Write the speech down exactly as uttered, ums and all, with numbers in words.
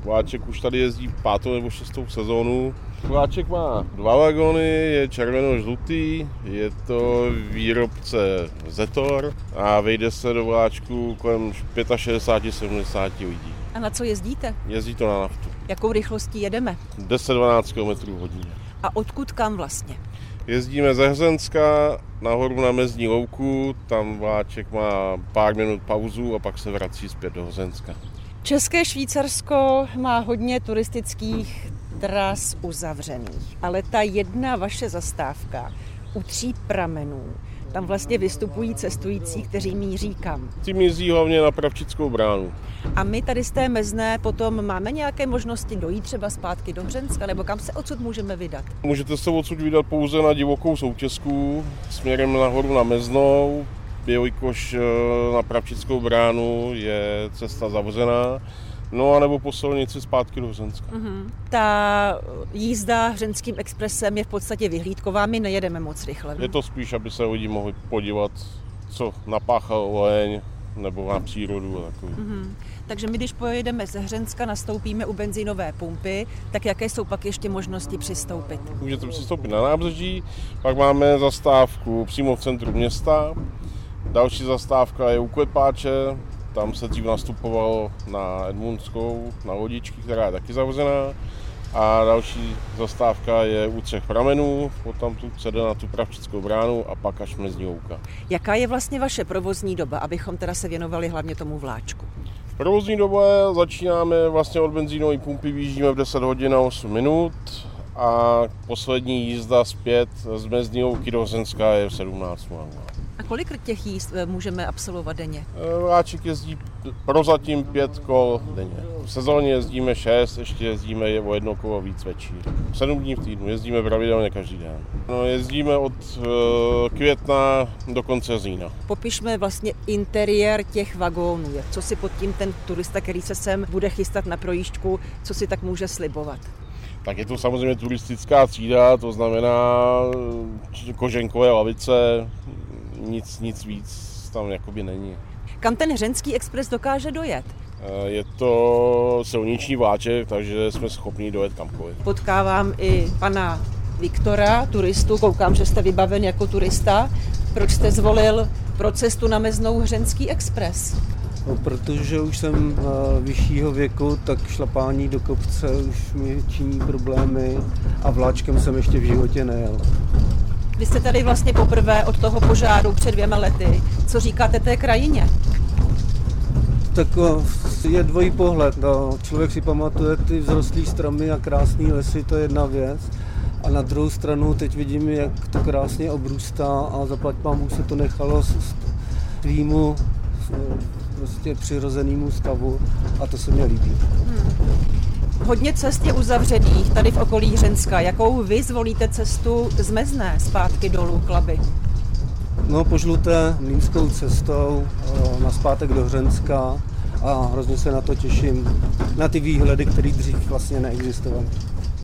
Vláček už tady jezdí pátou nebo šestou sezónu. Vláček má dva vagony, je červeno-žlutý, je to výrobce Zetor a vejde se do vláčku kolem šedesát pět až sedmdesát lidí. A na co jezdíte? Jezdí to na naftu. Jakou rychlostí jedeme? deset až dvanáct kilometrů hodině. A odkud kam vlastně? Jezdíme ze Hřenska nahoru na Mezní louku, tam vláček má pár minut pauzu a pak se vrací zpět do Hřenska. České Švýcarsko má hodně turistických tras uzavřených, ale ta jedna vaše zastávka u Tří pramenů, tam vlastně vystupují cestující, kteří míří kam? Ty míří hlavně na Pravčickou bránu. A my tady z té Mezné potom máme nějaké možnosti dojít třeba zpátky do Hřenska, nebo kam se odsud můžeme vydat? Můžete se odsud vydat pouze na divokou soutězku směrem nahoru na Meznou, jelikož na Pravčickou bránu je cesta zavřená. No a nebo po silnici zpátky do Hřenska. Uh-huh. Ta jízda Hřenským expresem je v podstatě vyhlídková, my nejedeme moc rychle. Je to spíš, aby se lidi mohli podívat, co napáchal oleň, nebo na přírodu a takový. Uh-huh. Takže my, když pojedeme ze Hřenska, nastoupíme u benzínové pumpy, tak jaké jsou pak ještě možnosti přistoupit? Můžete přistoupit na nábřeží, pak máme zastávku přímo v centru města. Další zastávka je u Klepáče, tam se dřív nastupovalo na Edmundskou, na lodičky, která je taky zavřená. A další zastávka je u Třech pramenů, potom tu se jde na tu Pravčickou bránu a pak až Mezní louka. Jaká je vlastně vaše provozní doba, abychom teda se věnovali hlavně tomu vláčku? V provozní době začínáme vlastně od benzínové pumpy, vyjíždíme v deset hodin a osm minut a poslední jízda zpět z Mezní louky do Hřenska je v sedmnáct hodin. A kolik těch jízd můžeme absolvovat denně? Vláček jezdí prozatím pět kol denně. V sezóně jezdíme šest, ještě jezdíme o jedno kolo víc večer. Sedm dní v týdnu, jezdíme pravidelně každý den. No, jezdíme od uh, května do konce října. Popišme vlastně interiér těch vagónů. Co si pod tím ten turista, který se sem bude chystat na projížďku, co si tak může slibovat? Tak je to samozřejmě turistická třída, to znamená koženkové lavice, nic, nic víc tam jakoby není. Kam ten Hřenský expres dokáže dojet? Je to silniční vláček, takže jsme schopni dojet kamkoliv. Potkávám i pana Viktora, turistu, koukám, že jste vybaven jako turista. Proč jste zvolil pro cestu na Meznou Hřenský expres? No, protože už jsem vyššího věku, tak šlapání do kopce už mi činí problémy a vláčkem jsem ještě v životě nejel. Vy jste tady vlastně poprvé od toho požáru před dvěma lety. Co říkáte té krajině? Tak je dvojí pohled. No. Člověk si pamatuje ty vzrostlý stromy a krásný lesy, to je jedna věc. A na druhou stranu teď vidím, jak to krásně obrůstá a zaplať pánbůh se to nechalo svýmu prostě přirozenému stavu a to se mi líbí. Hmm. Hodně cest je uzavřených tady v okolí Hřenska. Jakou vy zvolíte cestu z Mezné zpátky dolů k Labi? No, požluté mlýnskou cestou nazpátek do Hřenska a hrozně se na to těším. Na ty výhledy, které dřív vlastně neexistovaly.